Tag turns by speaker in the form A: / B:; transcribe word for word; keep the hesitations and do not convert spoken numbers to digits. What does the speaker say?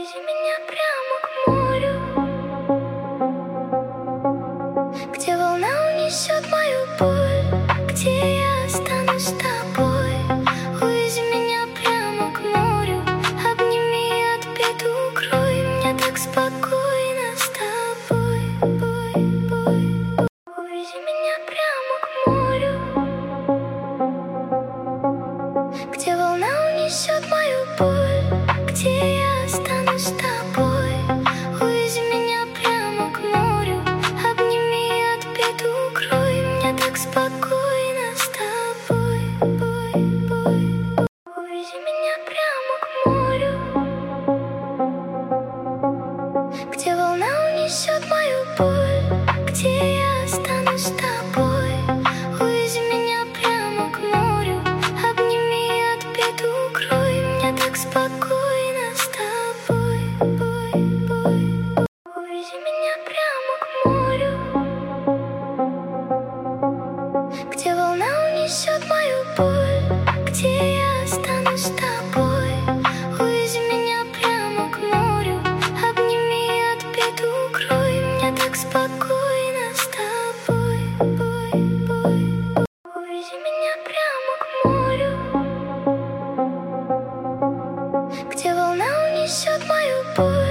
A: Увези меня прямо к морю, где волна унесет мою боль, где я останусь с тобой. Увези меня прямо к морю, обними, от бед укрой. Мне так спокойно с тобой. Увези меня прямо к морю, где волна унесет мою боль, где я останусь с тобой. Увези меня прямо к морю, обними, от бед укрой. Мне так спокойно с тобой. Увези меня прямо к морю, где волна унесет мою боль, где я останусь с тобой. Увези меня прямо к морю, обними, от бед укрой. Мне так спокойно с тобой. Увези меня прямо к морю, где волна унесет мою боль, где я останусь с тобой. Увези меня прямо к морю, обними, от бед укрой. Мне так спокойно с тобой. Увези меня прямо к морю, где волна унесет мою боль.